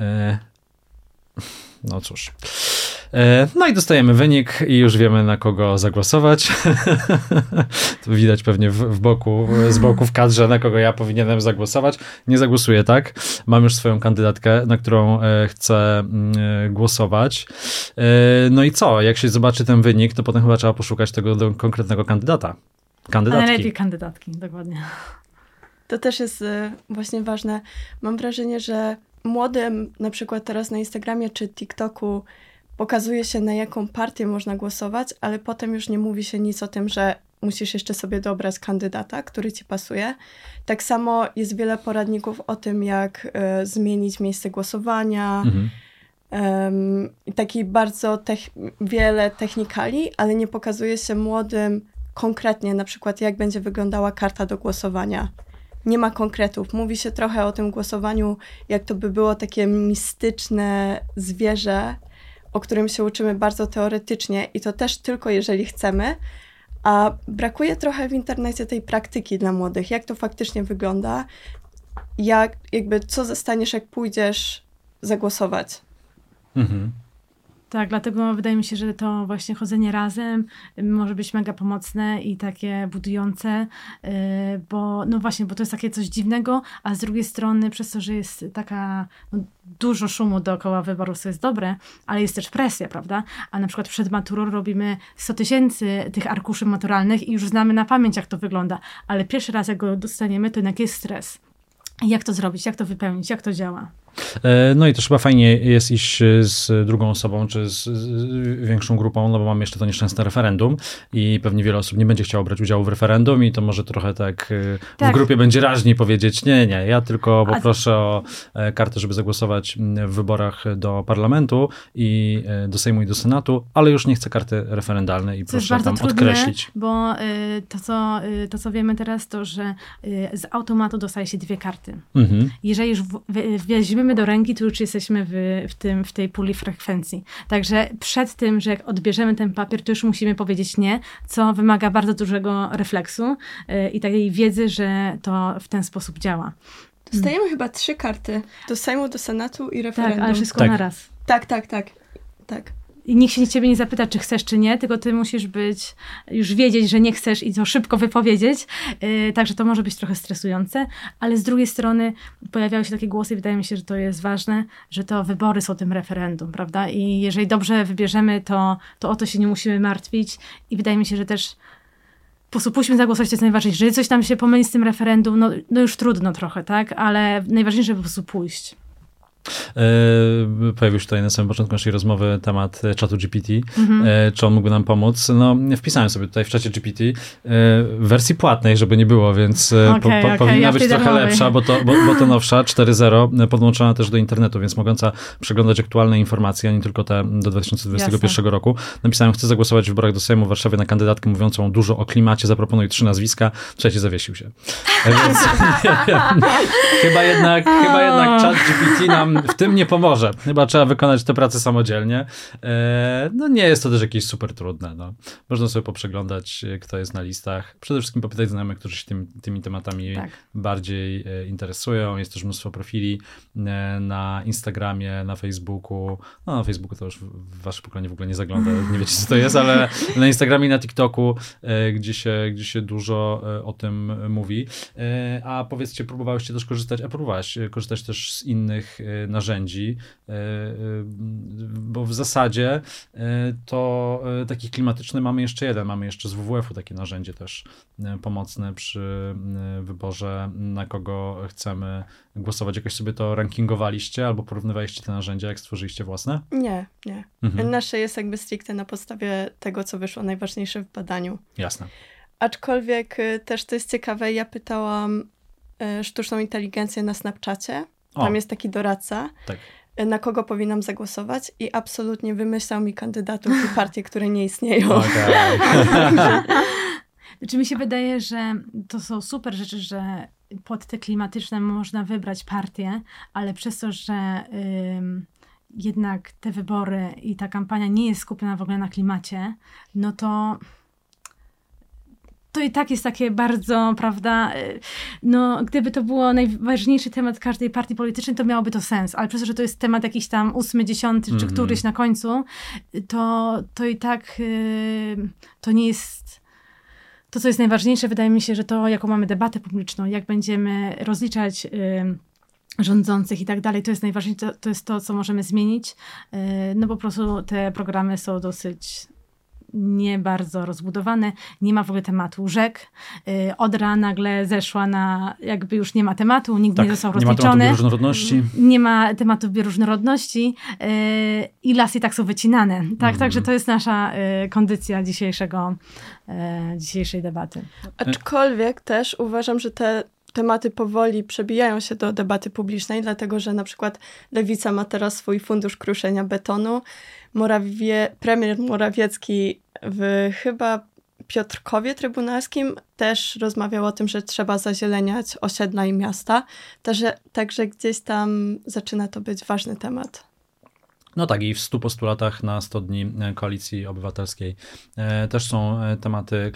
No cóż. No i dostajemy wynik i już wiemy, na kogo zagłosować. To widać pewnie z boku w kadrze, na kogo ja powinienem zagłosować. Nie zagłosuję, tak? Mam już swoją kandydatkę, na którą chcę głosować. No i co? Jak się zobaczy ten wynik, to potem chyba trzeba poszukać tego konkretnego kandydata. Kandydatki. A najlepiej kandydatki, dokładnie. To też jest właśnie ważne. Mam wrażenie, że młodym, na przykład teraz na Instagramie czy TikToku, pokazuje się, na jaką partię można głosować, ale potem już nie mówi się nic o tym, że musisz jeszcze sobie dobrać kandydata, który ci pasuje. Tak samo jest wiele poradników o tym, jak zmienić miejsce głosowania. Taki bardzo wiele technikali, ale nie pokazuje się młodym konkretnie, na przykład jak będzie wyglądała karta do głosowania. Nie ma konkretów. Mówi się trochę o tym głosowaniu, jak to by było takie mistyczne zwierzę, o którym się uczymy bardzo teoretycznie i to też tylko jeżeli chcemy, a brakuje trochę w internecie tej praktyki dla młodych, jak to faktycznie wygląda. co zostaniesz, jak pójdziesz zagłosować. Mhm. Tak, dlatego wydaje mi się, że to właśnie chodzenie razem może być mega pomocne i takie budujące, bo to jest takie coś dziwnego, a z drugiej strony przez to, że jest taka dużo szumu dookoła wyborów, co jest dobre, ale jest też presja, prawda? A na przykład przed maturą robimy 100 000 tych arkuszy maturalnych i już znamy na pamięć, jak to wygląda, ale pierwszy raz, jak go dostaniemy, to jednak jest stres. Jak to zrobić, jak to wypełnić, jak to działa? No i też chyba fajnie jest iść z drugą osobą, czy z większą grupą, no bo mamy jeszcze to nieszczęsne referendum i pewnie wiele osób nie będzie chciało brać udziału w referendum i to może trochę tak w grupie będzie raźniej powiedzieć, nie, ja tylko poproszę o kartę, żeby zagłosować w wyborach do parlamentu i do Sejmu i do Senatu, ale już nie chcę karty referendalnej i proszę tam odkreślić. Bo to, co wiemy teraz, to, że z automatu dostaje się 2 karty. Mhm. Jeżeli już weźmiemy do ręki, to już jesteśmy w tej puli frekwencji. Także przed tym, że jak odbierzemy ten papier, to już musimy powiedzieć nie, co wymaga bardzo dużego refleksu i takiej wiedzy, że to w ten sposób działa. Dostajemy chyba 3 karty. Do Sejmu, do Senatu i referendum. Tak, ale wszystko na raz. Tak. I nikt się ciebie nie zapyta, czy chcesz, czy nie, tylko ty musisz już wiedzieć, że nie chcesz i to szybko wypowiedzieć. Także to może być trochę stresujące, ale z drugiej strony pojawiały się takie głosy i wydaje mi się, że to jest ważne, że to wybory są tym referendum, prawda? I jeżeli dobrze wybierzemy, to o to się nie musimy martwić i wydaje mi się, że też po prostu pójdźmy zagłosować, to jest najważniejsze. Jeżeli coś tam się pomyli z tym referendum, no już trudno trochę, tak? Ale najważniejsze, żeby po prostu pójść. Pojawił się tutaj na samym początku naszej rozmowy temat czatu GPT. Czy on mógłby nam pomóc? No, wpisałem sobie tutaj w czacie GPT wersji płatnej, żeby nie było, więc powinna być trochę lepsza, bo to nowsza, 4.0, podłączona też do internetu, więc mogąca przeglądać aktualne informacje, a nie tylko te do 2021 roku. Napisałem, chcę zagłosować w wyborach do Sejmu w Warszawie na kandydatkę mówiącą dużo o klimacie, zaproponuj 3 nazwiska. Trzeci zawiesił się. Więc chyba jednak czat GPT nam w tym nie pomoże. Chyba trzeba wykonać tę pracę samodzielnie. No nie jest to też jakieś super trudne. No. Można sobie poprzeglądać, kto jest na listach. Przede wszystkim popytać znajomych, którzy się tymi tematami bardziej interesują. Jest też mnóstwo profili na Instagramie, na Facebooku. No na Facebooku to już wasze pokolenie w ogóle nie zagląda, nie wiecie, co to jest, ale na Instagramie i na TikToku, gdzie się dużo o tym mówi. A powiedzcie, próbowałyście też korzystać też z innych narzędzi, bo w zasadzie to taki klimatyczny mamy jeszcze jeden, mamy jeszcze z WWF-u takie narzędzie też pomocne przy wyborze, na kogo chcemy głosować. Jakoś sobie to rankingowaliście albo porównywaliście te narzędzia, jak stworzyliście własne? Nie. Nasze jest jakby stricte na podstawie tego, co wyszło najważniejsze w badaniu. Jasne. Aczkolwiek też to jest ciekawe, ja pytałam sztuczną inteligencję na Snapchacie. Tam jest taki doradca, na kogo powinnam zagłosować i absolutnie wymyślał mi kandydatów i partie, które nie istnieją. Znaczy mi się wydaje, że to są super rzeczy, że pod te klimatyczne można wybrać partię, ale przez to, że jednak te wybory i ta kampania nie jest skupiona w ogóle na klimacie, no to i tak jest takie bardzo, prawda, no gdyby to było najważniejszy temat każdej partii politycznej, to miałoby to sens, ale przez to, że to jest temat jakiś tam 8., 10. czy któryś na końcu, to i tak to nie jest to, co jest najważniejsze. Wydaje mi się, że to, jaką mamy debatę publiczną, jak będziemy rozliczać rządzących i tak dalej, to jest najważniejsze, to jest to, co możemy zmienić, no po prostu te programy są dosyć nie bardzo rozbudowane, nie ma w ogóle tematu rzek. Odra nagle zeszła na, jakby już nie ma tematu, nikt nie został rozliczony. Nie ma tematu bioróżnorodności. Nie ma tematu bioróżnorodności i lasy tak są wycinane. Także to jest nasza kondycja dzisiejszej debaty. Aczkolwiek też uważam, że te tematy powoli przebijają się do debaty publicznej, dlatego że na przykład Lewica ma teraz swój fundusz kruszenia betonu. Premier Morawiecki w chyba Piotrkowie Trybunalskim też rozmawiał o tym, że trzeba zazieleniać osiedla i miasta. Także gdzieś tam zaczyna to być ważny temat. No tak, i w 100 postulatach na 100 dni Koalicji Obywatelskiej też są tematy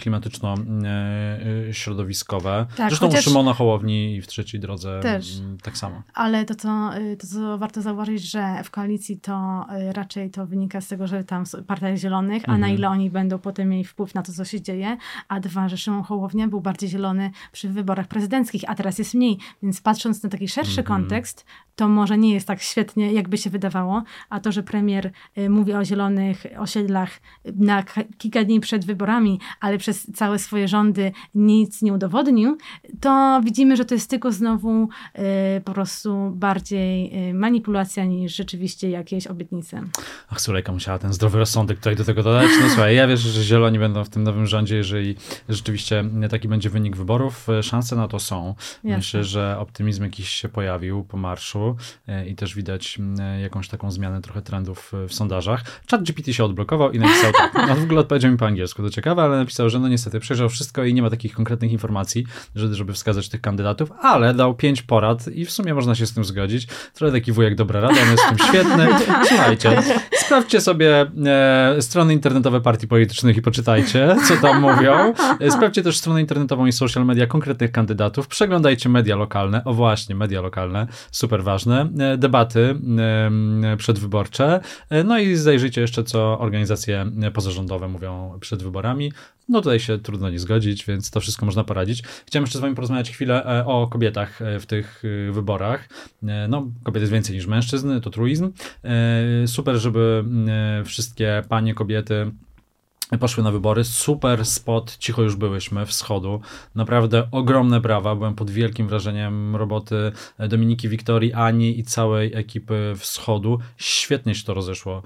klimatyczno-środowiskowe. Tak, zresztą u Szymona Hołowni i w Trzeciej Drodze też tak samo. Ale to, co warto zauważyć, że w koalicji to raczej to wynika z tego, że tam Partia Zielonych, a na ile oni będą potem mieli wpływ na to, co się dzieje, a dwa, że Szymon Hołownia był bardziej zielony przy wyborach prezydenckich, a teraz jest mniej. Więc patrząc na taki szerszy kontekst, to może nie jest tak świetnie, jakby się wydawało, a to, że premier mówi o zielonych osiedlach na kilka dni przed wyborami, ale przez całe swoje rządy nic nie udowodnił, to widzimy, że to jest tylko znowu po prostu bardziej manipulacja niż rzeczywiście jakieś obietnice. Ach, Sulejka musiała ten zdrowy rozsądek tutaj do tego dodać. No słuchaj, ja wierzę, że zieloni będą w tym nowym rządzie, jeżeli rzeczywiście taki będzie wynik wyborów. Szanse na to są. Jasne. Myślę, że optymizm jakiś się pojawił po marszu i też widać jakąś taką zmianę trochę trendów w sondażach. ChatGPT się odblokował i napisał tak. No w ogóle odpowiedział mi po angielsku, to ciekawe, ale napisał, że no niestety przejrzał wszystko i nie ma takich konkretnych informacji, żeby wskazać tych kandydatów, ale dał 5 porad i w sumie można się z tym zgodzić. Trochę taki wujek dobra rada, on jest w tym świetny. Słuchajcie, sprawdźcie sobie strony internetowe partii politycznych i poczytajcie, co tam mówią. Sprawdźcie też stronę internetową i social media konkretnych kandydatów. Przeglądajcie media lokalne. O właśnie, media lokalne. Super ważne. Debaty przedwyborcze. No i zajrzyjcie jeszcze, co organizacje pozarządowe mówią przed wyborami. No tutaj się trudno nie zgodzić, więc to wszystko można poradzić. Chciałem jeszcze z wami porozmawiać chwilę o kobietach w tych wyborach. No, kobiet jest więcej niż mężczyzn, to truizm. Super, żeby wszystkie panie kobiety poszły na wybory. Super spot, cicho już byłyśmy, Wschodu. Naprawdę ogromne brawa. Byłem pod wielkim wrażeniem roboty Dominiki, Wiktorii, Ani i całej ekipy Wschodu. Świetnie się to rozeszło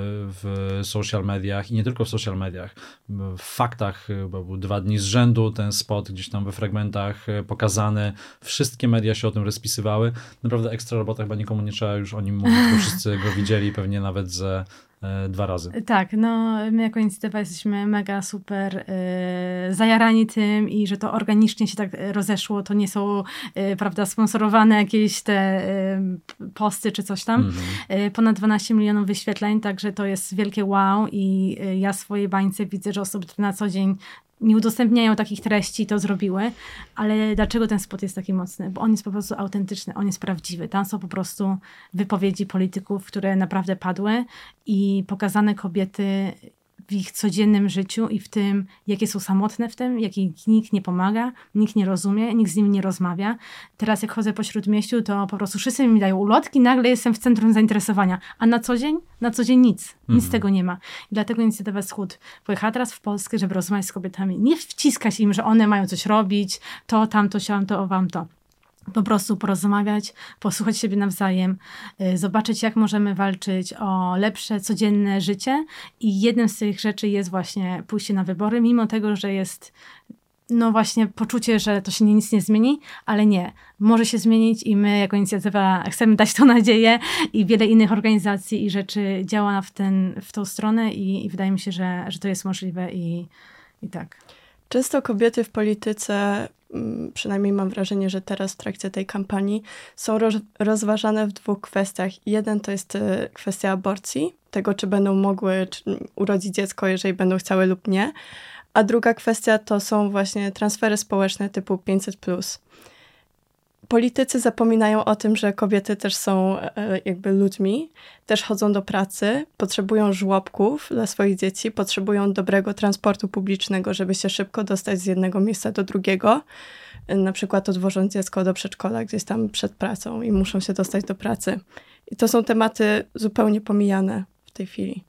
w social mediach i nie tylko w social mediach. W faktach, bo był 2 dni z rzędu ten spot gdzieś tam we fragmentach pokazany. Wszystkie media się o tym rozpisywały. Naprawdę ekstra robota, chyba nikomu nie trzeba już o nim mówić, bo wszyscy go widzieli pewnie nawet ze 2 razy. Tak, no my jako inicjatywa jesteśmy mega super zajarani tym i że to organicznie się tak rozeszło, to nie są prawda, sponsorowane jakieś te posty czy coś tam. Ponad 12 milionów wyświetleń, także to jest wielkie wow i ja w swojej bańce widzę, że osoby, które na co dzień nie udostępniają takich treści, to zrobiły, ale dlaczego ten spot jest taki mocny? Bo on jest po prostu autentyczny, on jest prawdziwy. Tam są po prostu wypowiedzi polityków, które naprawdę padły i pokazane kobiety w ich codziennym życiu i w tym, jakie są samotne w tym, jakie nikt nie pomaga, nikt nie rozumie, nikt z nimi nie rozmawia. Teraz jak chodzę po Śródmieściu, to po prostu wszyscy mi dają ulotki, nagle jestem w centrum zainteresowania. A na co dzień? Na co dzień nic. Nic z tego nie ma. I dlatego Inicjatywa Wschód pojechała teraz w Polskę, żeby rozmawiać z kobietami. Nie wciskać im, że one mają coś robić, to, tamto, siam, to, wam to. Po prostu porozmawiać, posłuchać siebie nawzajem, zobaczyć, jak możemy walczyć o lepsze, codzienne życie. I jednym z tych rzeczy jest właśnie pójście na wybory, mimo tego, że jest no właśnie poczucie, że to się nic nie zmieni, ale nie. Może się zmienić i my jako inicjatywa chcemy dać tą nadzieję i wiele innych organizacji i rzeczy działa w tą stronę i wydaje mi się, że to jest możliwe i tak. Często kobiety w polityce, przynajmniej mam wrażenie, że teraz w trakcie tej kampanii, są rozważane w 2 kwestiach. Jeden to jest kwestia aborcji, tego czy będą mogły urodzić dziecko, jeżeli będą chciały lub nie. A druga kwestia to są właśnie transfery społeczne typu 500+. Politycy zapominają o tym, że kobiety też są jakby ludźmi, też chodzą do pracy, potrzebują żłobków dla swoich dzieci, potrzebują dobrego transportu publicznego, żeby się szybko dostać z jednego miejsca do drugiego, na przykład odwożąc dziecko do przedszkola gdzieś tam przed pracą i muszą się dostać do pracy. I to są tematy zupełnie pomijane w tej chwili.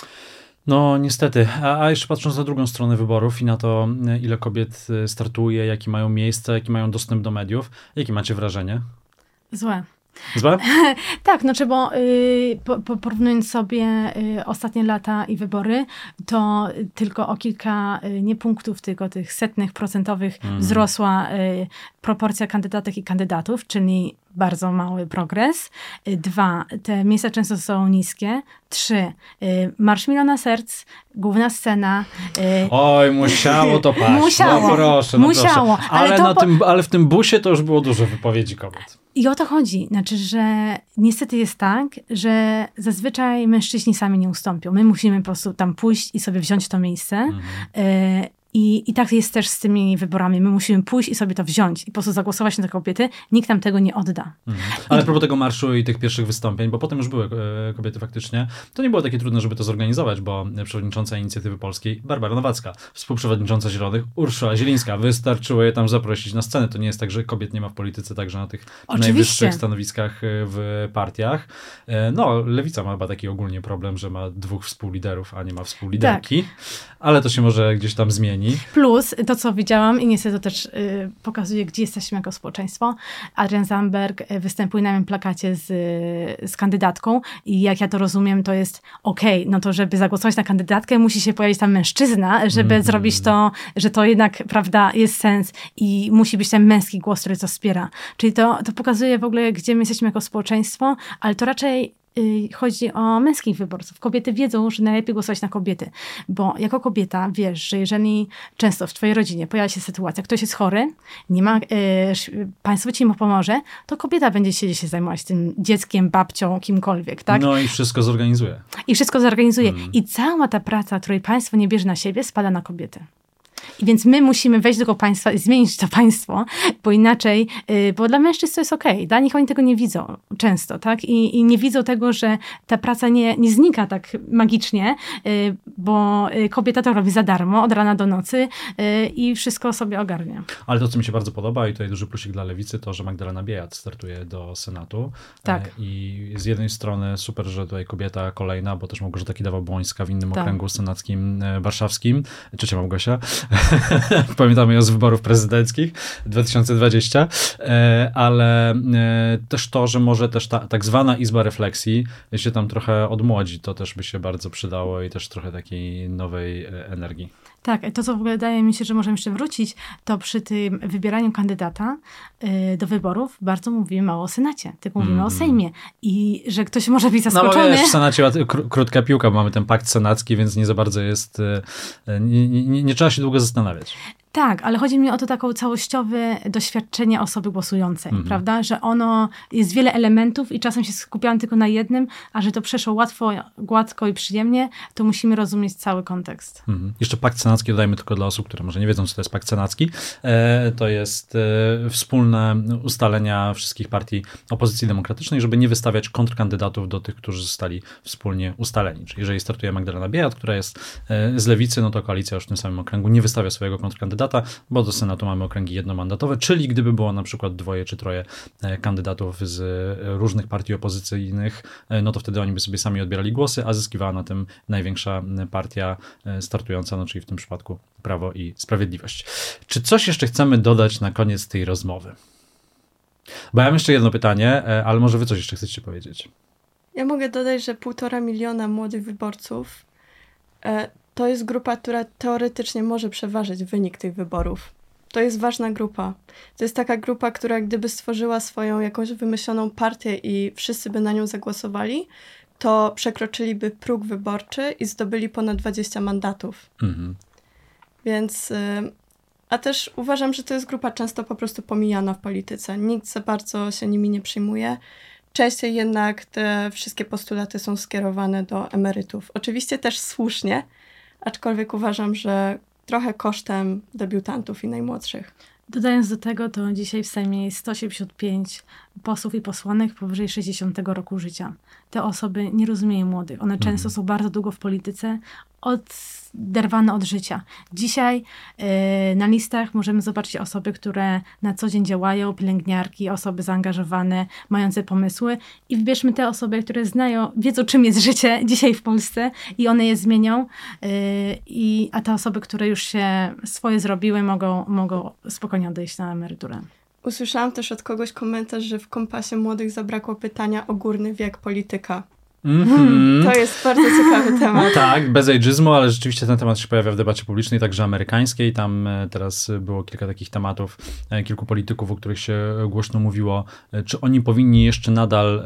No niestety, a jeszcze patrząc na drugą stronę wyborów i na to, ile kobiet startuje, jakie mają miejsce, jaki mają dostęp do mediów, jakie macie wrażenie? Złe. Złe? Tak, znaczy, bo porównując sobie ostatnie lata i wybory, to tylko o kilka, nie punktów, tylko tych setnych procentowych wzrosła proporcja kandydatek i kandydatów, czyli bardzo mały progres. 2, te miejsca często są niskie. 3, Marsz Miliona Serc, główna scena. Oj, musiało to paść. Musiało. No proszę, Musiało. Proszę. Ale w tym busie to już było dużo wypowiedzi kobiet. I o to chodzi. Znaczy, że niestety jest tak, że zazwyczaj mężczyźni sami nie ustąpią. My musimy po prostu tam pójść i sobie wziąć to miejsce. I tak jest też z tymi wyborami. My musimy pójść i sobie to wziąć i po prostu zagłosować na te kobiety. Nikt nam tego nie odda. Ale a propos tego marszu i tych pierwszych wystąpień, bo potem już były kobiety faktycznie, to nie było takie trudne, żeby to zorganizować, bo przewodnicząca Inicjatywy Polskiej Barbara Nowacka, współprzewodnicząca Zielonych Urszula Zielińska, wystarczyło je tam zaprosić na scenę. To nie jest tak, że kobiet nie ma w polityce, także na tych najwyższych stanowiskach w partiach. No, Lewica ma chyba taki ogólnie problem, że ma 2 współliderów, a nie ma współliderki, ale to się może gdzieś tam zmieni. Plus to, co widziałam i niestety to też pokazuje, gdzie jesteśmy jako społeczeństwo. Adrian Zandberg występuje na moim plakacie z kandydatką i jak ja to rozumiem, to jest no to żeby zagłosować na kandydatkę, musi się pojawić tam mężczyzna, żeby zrobić to, że to jednak, prawda, jest sens i musi być ten męski głos, który to wspiera. Czyli to pokazuje w ogóle, gdzie my jesteśmy jako społeczeństwo, ale to raczej chodzi o męskich wyborców. Kobiety wiedzą, że najlepiej głosować na kobiety, bo jako kobieta wiesz, że jeżeli często w twojej rodzinie pojawia się sytuacja, ktoś jest chory, nie ma, państwo ci mu pomoże, to kobieta będzie się zajmować tym dzieckiem, babcią, kimkolwiek, tak? No i wszystko zorganizuje. I cała ta praca, której państwo nie bierze na siebie, spada na kobiety. I więc my musimy wejść do tego państwa i zmienić to państwo, bo inaczej, bo dla mężczyzn to jest okej. Dla nich oni tego nie widzą często, tak? I nie widzą tego, że ta praca nie znika tak magicznie, bo kobieta to robi za darmo, od rana do nocy i wszystko sobie ogarnia. Ale to, co mi się bardzo podoba i tutaj duży plusik dla Lewicy, to, że Magdalena Biejat startuje do Senatu. Tak. I z jednej strony super, że tutaj kobieta kolejna, bo też Małgorzata Kidawa-Błońska w innym okręgu senackim warszawskim. Ciocia Małgosia. Pamiętamy ją z wyborów prezydenckich 2020, ale też to, że może też ta tak zwana Izba Refleksji się tam trochę odmłodzi, to też by się bardzo przydało i też trochę takiej nowej energii. Tak, to co w ogóle wydaje mi się, że możemy jeszcze wrócić, to przy tym wybieraniu kandydata do wyborów bardzo mówimy mało o Senacie, tylko mówimy o Sejmie i że ktoś może być zaskoczony. No bo wiesz, w Senacie krótka piłka, mamy ten pakt senacki, więc nie za bardzo jest, nie trzeba się długo zastanawiać. Tak, ale chodzi mi o to takie całościowe doświadczenie osoby głosującej, prawda? Że ono jest wiele elementów i czasem się skupiałam tylko na jednym, a że to przeszło łatwo, gładko i przyjemnie, to musimy rozumieć cały kontekst. Jeszcze pakt senacki dodajmy tylko dla osób, które może nie wiedzą, co to jest pakt senacki. To jest wspólne ustalenia wszystkich partii opozycji demokratycznej, żeby nie wystawiać kontrkandydatów do tych, którzy zostali wspólnie ustaleni. Czyli jeżeli startuje Magdalena Biejat, która jest z Lewicy, no to koalicja już w tym samym okręgu nie wystawia swojego kontrkandydata, bo do Senatu mamy okręgi jednomandatowe, czyli gdyby było na przykład 2 czy 3 kandydatów z różnych partii opozycyjnych, no to wtedy oni by sobie sami odbierali głosy, a zyskiwała na tym największa partia startująca, no czyli w tym przypadku Prawo i Sprawiedliwość. Czy coś jeszcze chcemy dodać na koniec tej rozmowy? Bo ja mam jeszcze jedno pytanie, ale może wy coś jeszcze chcecie powiedzieć? Ja mogę dodać, że 1,5 miliona młodych wyborców to jest grupa, która teoretycznie może przeważyć wynik tych wyborów. To jest ważna grupa. To jest taka grupa, która gdyby stworzyła swoją jakąś wymyśloną partię i wszyscy by na nią zagłosowali, to przekroczyliby próg wyborczy i zdobyli ponad 20 mandatów. Więc, a też uważam, że to jest grupa często po prostu pomijana w polityce. Nikt za bardzo się nimi nie przyjmuje. Częściej jednak te wszystkie postulaty są skierowane do emerytów. Oczywiście też słusznie, aczkolwiek uważam, że trochę kosztem debiutantów i najmłodszych. Dodając do tego, to dzisiaj w Sejmie jest 185 posłów i posłanek powyżej 60 roku życia. Te osoby nie rozumieją młodych. One często są bardzo długo w polityce, oderwane od życia. Dzisiaj na listach możemy zobaczyć osoby, które na co dzień działają, pielęgniarki, osoby zaangażowane, mające pomysły i wybierzmy te osoby, które wiedzą czym jest życie dzisiaj w Polsce i one je zmienią, a te osoby, które już się swoje zrobiły, mogą spokojnie odejść na emeryturę. Usłyszałam też od kogoś komentarz, że w Kompasie Młodych zabrakło pytania o górny wiek polityka. To jest bardzo ciekawy temat. Tak, bez ageizmu, ale rzeczywiście ten temat się pojawia w debacie publicznej, także amerykańskiej. Tam teraz było kilka takich tematów, kilku polityków, o których się głośno mówiło, czy oni powinni jeszcze nadal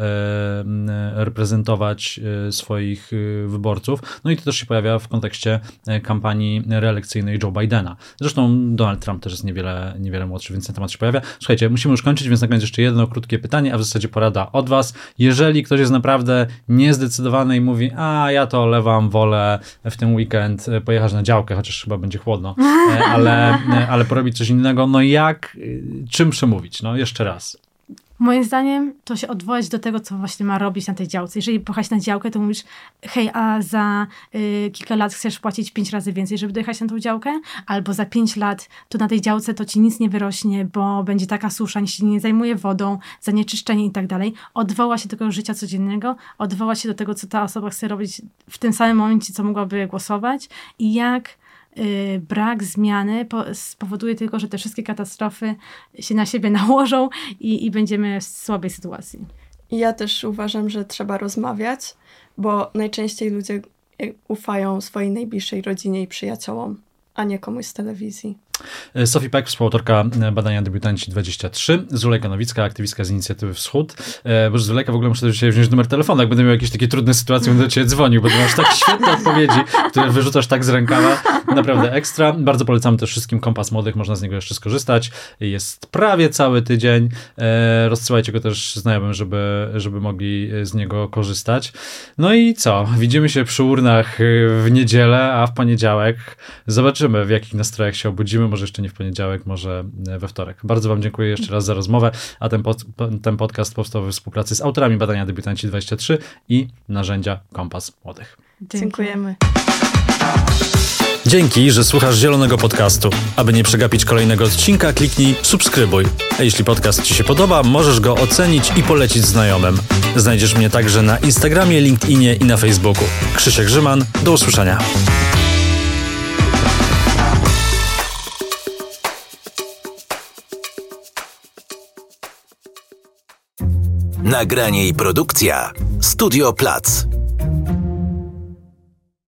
reprezentować swoich wyborców. No i to też się pojawia w kontekście kampanii reelekcyjnej Joe Bidena. Zresztą Donald Trump też jest niewiele młodszy, więc ten temat się pojawia. Słuchajcie, musimy już kończyć, więc na koniec jeszcze jedno krótkie pytanie, a w zasadzie porada od was. Jeżeli ktoś jest naprawdę niezdecydowany i mówi, ja to wolę w ten weekend pojechać na działkę, chociaż chyba będzie chłodno, ale porobić coś innego, no czym przemówić? No jeszcze raz. Moim zdaniem to się odwołać do tego, co właśnie ma robić na tej działce. Jeżeli pojechać na działkę, to mówisz, hej, a za kilka lat chcesz płacić 5 razy więcej, żeby dojechać na tą działkę? Albo za 5 lat to na tej działce to ci nic nie wyrośnie, bo będzie taka susza, nikt się nie zajmuje wodą, zanieczyszczenie i tak dalej. Odwoła się do tego życia codziennego, odwoła się do tego, co ta osoba chce robić w tym samym momencie, co mogłaby głosować i jak brak zmiany spowoduje tylko, że te wszystkie katastrofy się na siebie nałożą i będziemy w słabej sytuacji. I ja też uważam, że trzeba rozmawiać, bo najczęściej ludzie ufają swojej najbliższej rodzinie i przyjaciołom, a nie komuś z telewizji. Sophie Peck, współautorka badania Debiutanci 23, Zulejka Nowicka, aktywistka z Inicjatywy Wschód. Boże, Zulejka, w ogóle muszę do ciebie wziąć numer telefonu, jak będę miał jakieś takie trudne sytuacje, będę do ciebie dzwonił, bo ty masz tak świetne odpowiedzi, które wyrzucasz tak z rękawa. Naprawdę ekstra. Bardzo polecamy też wszystkim Kompas Młodych, można z niego jeszcze skorzystać. Jest prawie cały tydzień. Rozsyłajcie go też znajomym, żeby mogli z niego korzystać. No i co? Widzimy się przy urnach w niedzielę, a w poniedziałek zobaczymy, w jakich nastrojach się obudzimy. Może jeszcze nie w poniedziałek, może we wtorek. Bardzo wam dziękuję jeszcze raz za rozmowę, a ten podcast powstał we współpracy z autorami badania Debiutanci 23 i narzędzia Kompas Młodych. Dziękujemy. Dzięki, że słuchasz Zielonego Podcastu. Aby nie przegapić kolejnego odcinka, kliknij subskrybuj. A jeśli podcast ci się podoba, możesz go ocenić i polecić znajomym. Znajdziesz mnie także na Instagramie, LinkedInie i na Facebooku. Krzysiek Grzyman, do usłyszenia. Nagranie i produkcja Studio Plac.